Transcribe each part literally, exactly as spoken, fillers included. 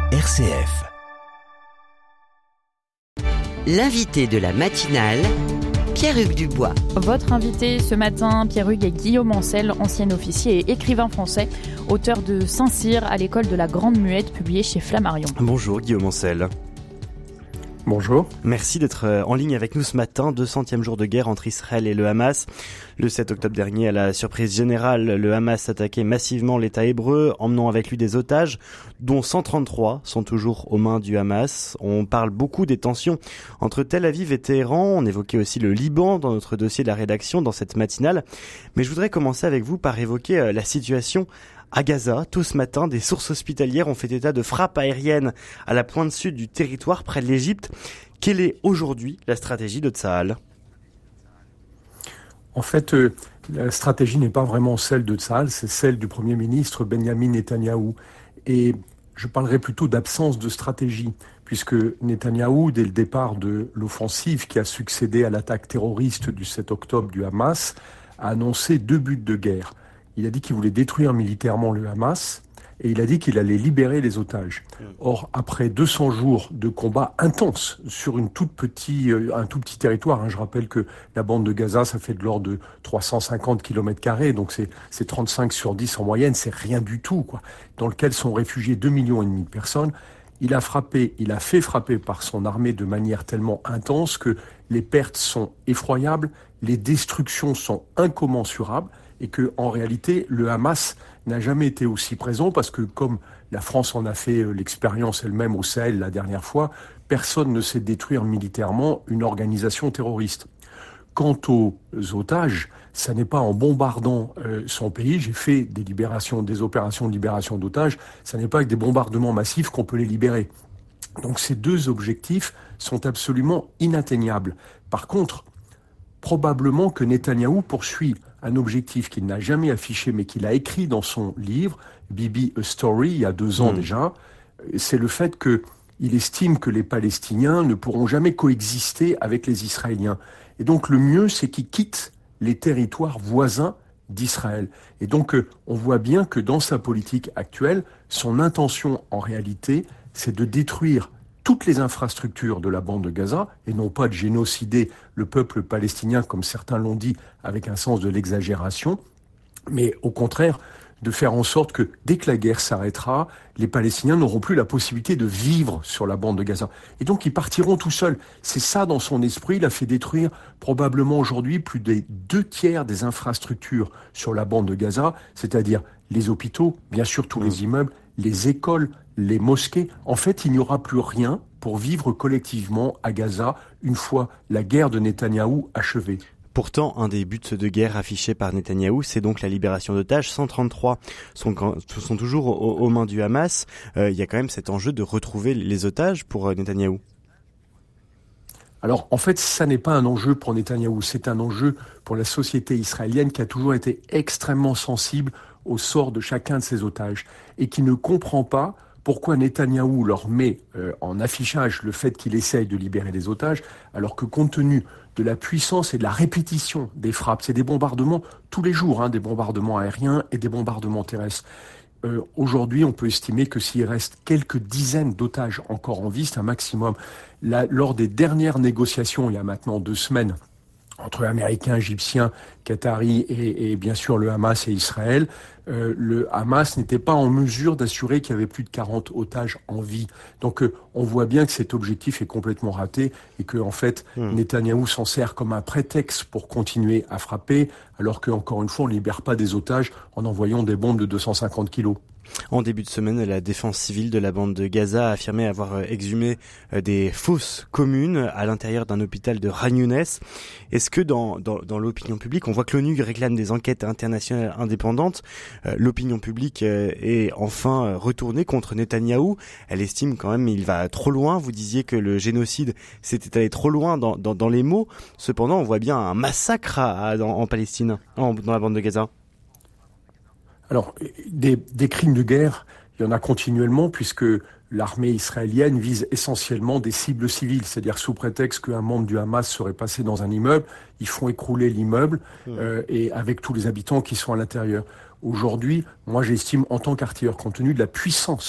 R C F. L'invité de la matinale, Pierre-Hugues Dubois. Votre invité ce matin, Pierre-Hugues, est Guillaume Ancel, ancien officier et écrivain français, auteur de Saint-Cyr à l'école de la Grande Muette, publié chez Flammarion. Bonjour Guillaume Ancel. Bonjour. Merci d'être en ligne avec nous ce matin, deux centième jour de guerre entre Israël et le Hamas. Le sept octobre dernier, à la surprise générale, le Hamas attaquait massivement l'État hébreu, emmenant avec lui des otages, dont cent trente-trois sont toujours aux mains du Hamas. On parle beaucoup des tensions entre Tel Aviv et Téhéran. On évoquait aussi le Liban dans notre dossier de la rédaction, dans cette matinale. Mais je voudrais commencer avec vous par évoquer la situation à Gaza. Tout ce matin, des sources hospitalières ont fait état de frappes aériennes à la pointe sud du territoire, près de l'Égypte. Quelle est aujourd'hui la stratégie de Tsahal ? En fait, euh, la stratégie n'est pas vraiment celle de Tsahal, c'est celle du Premier ministre Benyamin Netanyahou. Et je parlerai plutôt d'absence de stratégie, puisque Netanyahou, dès le départ de l'offensive qui a succédé à l'attaque terroriste du sept octobre du Hamas, a annoncé deux buts de guerre. Il a dit qu'il voulait détruire militairement le Hamas et il a dit qu'il allait libérer les otages. Or, après deux cents jours de combats intenses sur une toute petit, euh, un tout petit territoire, hein, je rappelle que la bande de Gaza, ça fait de l'ordre de trois cent cinquante kilomètres carrés, donc c'est, c'est trente-cinq sur dix en moyenne, c'est rien du tout, quoi, dans lequel sont réfugiés deux millions et demi de personnes. Il a frappé, il a fait frapper par son armée de manière tellement intense que les pertes sont effroyables, les destructions sont incommensurables, et que, en réalité, le Hamas n'a jamais été aussi présent parce que, comme la France en a fait l'expérience elle-même au Sahel la dernière fois, personne ne sait détruire militairement une organisation terroriste. Quant aux otages, ça n'est pas en bombardant euh, son pays. J'ai fait des libérations, des opérations de libération d'otages. Ça n'est pas avec des bombardements massifs qu'on peut les libérer. Donc ces deux objectifs sont absolument inatteignables. Par contre, probablement que Netanyahou poursuit un objectif qu'il n'a jamais affiché, mais qu'il a écrit dans son livre, Bibi A Story, il y a deux ans mmh. déjà, c'est le fait qu'il estime que les Palestiniens ne pourront jamais coexister avec les Israéliens. Et donc le mieux, c'est qu'ils quittent les territoires voisins d'Israël. Et donc on voit bien que dans sa politique actuelle, son intention en réalité, c'est de détruire toutes les infrastructures de la bande de Gaza, et non pas de génocider le peuple palestinien, comme certains l'ont dit, avec un sens de l'exagération, mais au contraire, de faire en sorte que, dès que la guerre s'arrêtera, les Palestiniens n'auront plus la possibilité de vivre sur la bande de Gaza. Et donc, ils partiront tout seuls. C'est ça, dans son esprit, il a fait détruire probablement aujourd'hui plus des deux tiers des infrastructures sur la bande de Gaza, c'est-à-dire les hôpitaux, bien sûr tous les immeubles, les écoles, les mosquées. En fait, il n'y aura plus rien pour vivre collectivement à Gaza une fois la guerre de Netanyahou achevée. Pourtant, un des buts de guerre affichés par Netanyahou, c'est donc la libération d'otages. cent trente-trois sont, sont toujours aux, aux mains du Hamas. Euh, il y a quand même cet enjeu de retrouver les otages pour Netanyahou. Alors, en fait, ça n'est pas un enjeu pour Netanyahou, c'est un enjeu pour la société israélienne qui a toujours été extrêmement sensible au sort de chacun de ses otages et qui ne comprend pas pourquoi Netanyahou leur met euh, en affichage le fait qu'il essaye de libérer les otages, alors que compte tenu de la puissance et de la répétition des frappes, c'est des bombardements tous les jours, hein, des bombardements aériens et des bombardements terrestres. Euh, aujourd'hui, on peut estimer que s'il reste quelques dizaines d'otages encore en vie, c'est un maximum. Là, lors des dernières négociations, il y a maintenant deux semaines, entre Américains, Égyptiens, Qataris et, et bien sûr le Hamas et Israël, euh, le Hamas n'était pas en mesure d'assurer qu'il y avait plus de quarante otages en vie. Donc euh, on voit bien que cet objectif est complètement raté et que en fait mmh. Netanyahou s'en sert comme un prétexte pour continuer à frapper, alors que encore une fois on ne libère pas des otages en envoyant des bombes de deux cent cinquante kilos. En début de semaine, la défense civile de la bande de Gaza a affirmé avoir exhumé des fosses communes à l'intérieur d'un hôpital de Khan Younes. Est-ce que dans, dans, dans l'opinion publique, on voit que l'ONU réclame des enquêtes internationales indépendantes, euh, l'opinion publique euh, est enfin retournée contre Netanyahou. Elle estime quand même qu'il va trop loin. Vous disiez que le génocide s'était allé trop loin dans, dans, dans les mots. Cependant, on voit bien un massacre à, à, en, en Palestine, en, dans la bande de Gaza. Alors, des, des crimes de guerre, il y en a continuellement puisque l'armée israélienne vise essentiellement des cibles civiles, c'est-à-dire sous prétexte qu'un membre du Hamas serait passé dans un immeuble, ils font écrouler l'immeuble euh, et avec tous les habitants qui sont à l'intérieur. Aujourd'hui, moi j'estime en tant qu'artilleur, compte tenu de la puissance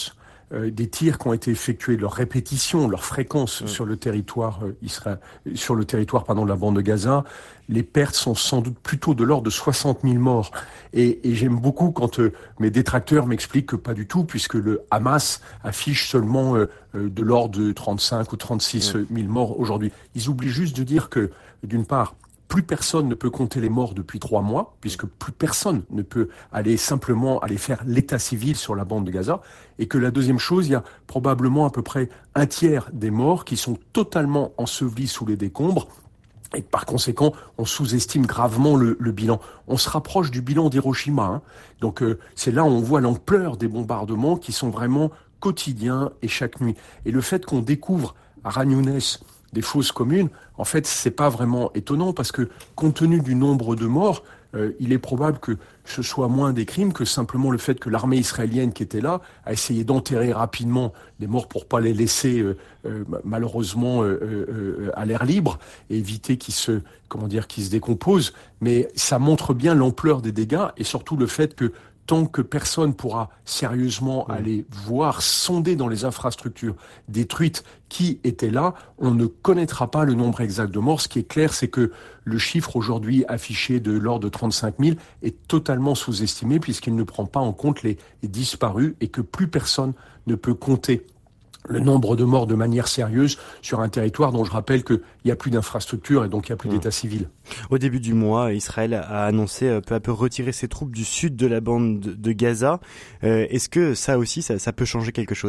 euh, des tirs qui ont été effectués, leur répétition, leur fréquence mmh. sur le territoire euh, Israël, sur le territoire pardon de la bande de Gaza, les pertes sont sans doute plutôt de l'ordre de soixante mille morts. Et, et j'aime beaucoup quand euh, mes détracteurs m'expliquent que pas du tout, puisque le Hamas affiche seulement euh, euh, de l'ordre de trente-cinq ou trente-six mille morts aujourd'hui. Ils oublient juste de dire que, d'une part, plus personne ne peut compter les morts depuis trois mois, puisque plus personne ne peut aller simplement aller faire l'état civil sur la bande de Gaza, et que la deuxième chose, il y a probablement à peu près un tiers des morts qui sont totalement ensevelis sous les décombres, et par conséquent, on sous-estime gravement le, le bilan. On se rapproche du bilan d'Hiroshima, hein. Donc euh, c'est là où on voit l'ampleur des bombardements qui sont vraiment quotidiens et chaque nuit. Et le fait qu'on découvre à Khan Younes des fosses communes, en fait, c'est pas vraiment étonnant parce que, compte tenu du nombre de morts, euh, il est probable que ce soit moins des crimes que simplement le fait que l'armée israélienne qui était là a essayé d'enterrer rapidement des morts pour pas les laisser euh, euh, malheureusement euh, euh, à l'air libre et éviter qu'ils se, comment dire, qu'ils se décomposent. Mais ça montre bien l'ampleur des dégâts et surtout le fait que tant que personne pourra sérieusement mmh. aller voir, sonder dans les infrastructures détruites qui étaient là, on ne connaîtra pas le nombre exact de morts. Ce qui est clair, c'est que le chiffre aujourd'hui affiché de l'ordre de trente-cinq mille est totalement sous-estimé puisqu'il ne prend pas en compte les, les disparus et que plus personne ne peut compter le nombre de morts de manière sérieuse sur un territoire dont je rappelle qu'il n'y a plus d'infrastructure et donc il n'y a plus mmh. d'état civil. Au début du mois, Israël a annoncé peu à peu retirer ses troupes du sud de la bande de Gaza. Euh, est-ce que ça aussi, ça, ça peut changer quelque chose ?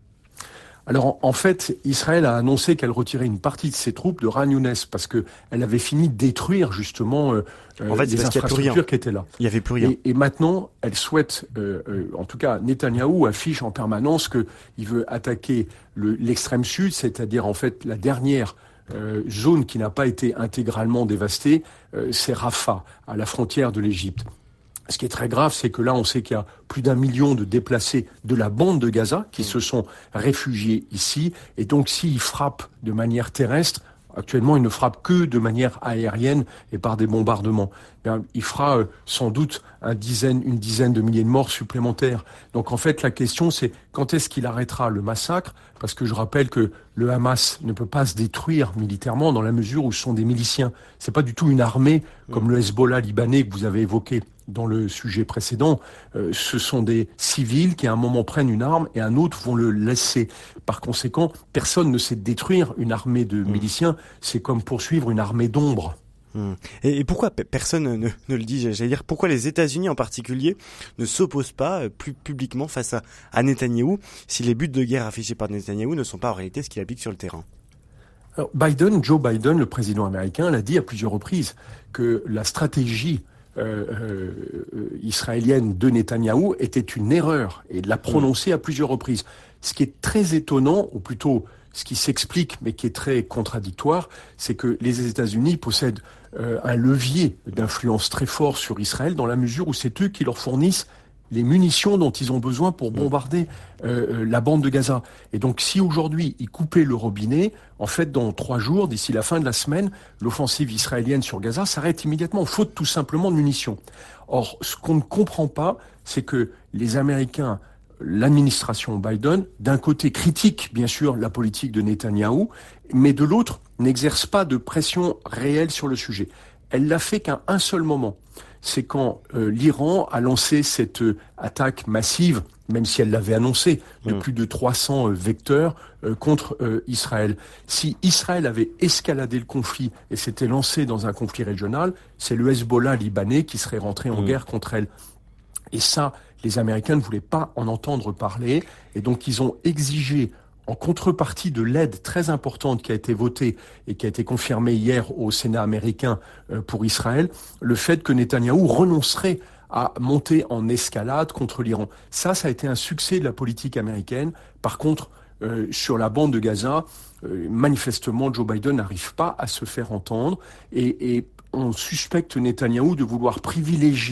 Alors en fait, Israël a annoncé qu'elle retirait une partie de ses troupes de Khan Younes parce que elle avait fini de détruire justement euh, en fait, les infrastructures qui étaient là. Il n'y avait plus rien. Et, et maintenant, elle souhaite, euh, euh, en tout cas, Netanyahou affiche en permanence que il veut attaquer le, l'extrême sud, c'est-à-dire en fait la dernière euh, zone qui n'a pas été intégralement dévastée, euh, c'est Rafah, à la frontière de l'Égypte. Ce qui est très grave, c'est que là, on sait qu'il y a plus d'un million de déplacés de la bande de Gaza qui se sont réfugiés ici. Et donc, s'ils frappent de manière terrestre, actuellement, ils ne frappent que de manière aérienne et par des bombardements. Bien, il fera euh, sans doute un dizaine, une dizaine de milliers de morts supplémentaires. Donc, en fait, la question, c'est quand est-ce qu'il arrêtera le massacre ? Parce que je rappelle que le Hamas ne peut pas se détruire militairement dans la mesure où ce sont des miliciens. C'est pas du tout une armée comme le Hezbollah libanais que vous avez évoqué dans le sujet précédent. Euh, ce sont des civils qui à un moment prennent une arme et un autre vont le laisser. Par conséquent, personne ne sait détruire une armée de miliciens. C'est comme poursuivre une armée d'ombre. Hum. Et, et pourquoi personne ne, ne le dit, j'allais dire, pourquoi les États-Unis en particulier ne s'opposent pas plus publiquement face à, à Netanyahou si les buts de guerre affichés par Netanyahou ne sont pas en réalité ce qu'il applique sur le terrain ? Alors, Biden, Joe Biden, le président américain, l'a dit à plusieurs reprises que la stratégie euh, euh, israélienne de Netanyahou était une erreur et de l'a prononcé à plusieurs reprises. Ce qui est très étonnant, ou plutôt ce qui s'explique, mais qui est très contradictoire, c'est que les États-Unis possèdent euh, un levier d'influence très fort sur Israël dans la mesure où c'est eux qui leur fournissent les munitions dont ils ont besoin pour bombarder euh, la bande de Gaza. Et donc, si aujourd'hui, ils coupaient le robinet, en fait, dans trois jours, d'ici la fin de la semaine, l'offensive israélienne sur Gaza s'arrête immédiatement, faute tout simplement de munitions. Or, ce qu'on ne comprend pas, c'est que les Américains, l'administration Biden, d'un côté critique, bien sûr, la politique de Netanyahou, mais de l'autre, n'exerce pas de pression réelle sur le sujet. Elle l'a fait qu'à un seul moment. C'est quand euh, l'Iran a lancé cette euh, attaque massive, même si elle l'avait annoncé, de mmh. plus de trois cents euh, vecteurs euh, contre euh, Israël. Si Israël avait escaladé le conflit et s'était lancé dans un conflit régional, c'est le Hezbollah libanais qui serait rentré en mmh. guerre contre elle. Et ça, les Américains ne voulaient pas en entendre parler, et donc ils ont exigé, en contrepartie de l'aide très importante qui a été votée et qui a été confirmée hier au Sénat américain pour Israël, le fait que Netanyahou renoncerait à monter en escalade contre l'Iran. Ça, ça a été un succès de la politique américaine. Par contre, euh, sur la bande de Gaza, euh, manifestement, Joe Biden n'arrive pas à se faire entendre et, et on suspecte Netanyahou de vouloir privilégier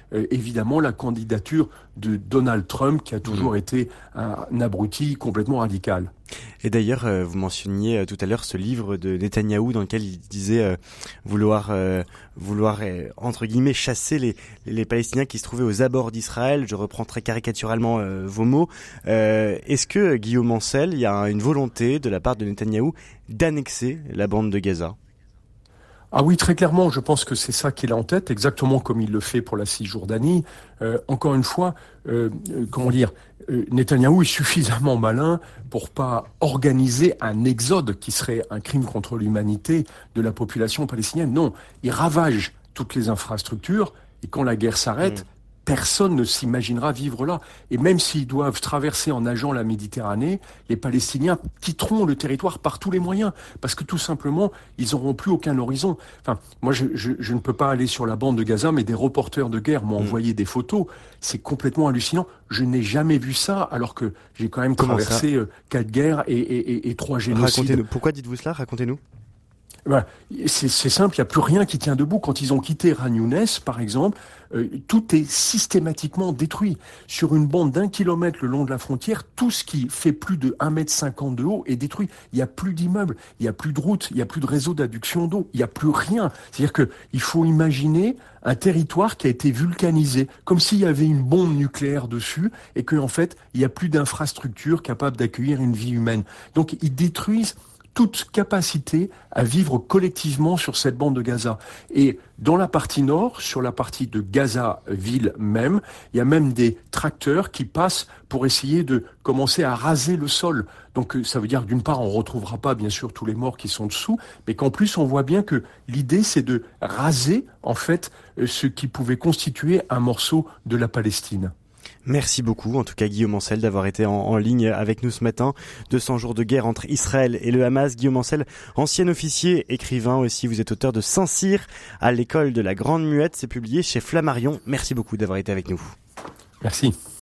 euh, évidemment la candidature de Donald Trump, qui a toujours mmh. été un, un abruti complètement radical. Et d'ailleurs, euh, vous mentionniez euh, tout à l'heure ce livre de Netanyahou dans lequel il disait euh, vouloir, euh, vouloir euh, entre guillemets chasser les, les Palestiniens qui se trouvaient aux abords d'Israël. Je reprends très caricaturalement euh, vos mots. Euh, est-ce que, Guillaume Ancel, il y a une volonté de la part de Netanyahou d'annexer la bande de Gaza ? Ah oui, très clairement, je pense que c'est ça qu'il a en tête, exactement comme il le fait pour la Cisjordanie. Euh, encore une fois, euh, comment dire, euh, Netanyahou est suffisamment malin pour pas organiser un exode qui serait un crime contre l'humanité de la population palestinienne. Non, il ravage toutes les infrastructures et quand la guerre s'arrête, mmh. personne ne s'imaginera vivre là. Et même s'ils doivent traverser en nageant la Méditerranée, les Palestiniens quitteront le territoire par tous les moyens. Parce que tout simplement, ils n'auront plus aucun horizon. Enfin, moi, je, je, je ne peux pas aller sur la bande de Gaza, mais des reporters de guerre m'ont mmh. envoyé des photos. C'est complètement hallucinant. Je n'ai jamais vu ça, alors que j'ai quand même Comment traversé euh, quatre guerres et, et, et, et trois génocides. Racontez-nous. Pourquoi dites-vous cela ? Racontez-nous. Ben, c'est, c'est simple, il n'y a plus rien qui tient debout. Quand ils ont quitté Khan Younes, par exemple, euh, tout est systématiquement détruit. Sur une bande d'un kilomètre le long de la frontière, tout ce qui fait plus de un mètre cinquante de haut est détruit. Il n'y a plus d'immeubles, il n'y a plus de routes, il n'y a plus de réseau d'adduction d'eau, il n'y a plus rien. C'est-à-dire que il faut imaginer un territoire qui a été vulcanisé, comme s'il y avait une bombe nucléaire dessus, et qu'en en fait, il n'y a plus d'infrastructure capable d'accueillir une vie humaine. Donc, ils détruisent toute capacité à vivre collectivement sur cette bande de Gaza. Et dans la partie nord, sur la partie de Gaza-ville même, il y a même des tracteurs qui passent pour essayer de commencer à raser le sol. Donc ça veut dire que d'une part, on ne retrouvera pas bien sûr tous les morts qui sont dessous, mais qu'en plus, on voit bien que l'idée, c'est de raser en fait ce qui pouvait constituer un morceau de la Palestine. Merci beaucoup, en tout cas Guillaume Ancel, d'avoir été en, en ligne avec nous ce matin. deux cents jours de guerre entre Israël et le Hamas. Guillaume Ancel, ancien officier, écrivain aussi, vous êtes auteur de Saint-Cyr à l'école de la Grande Muette. C'est publié chez Flammarion. Merci beaucoup d'avoir été avec nous. Merci.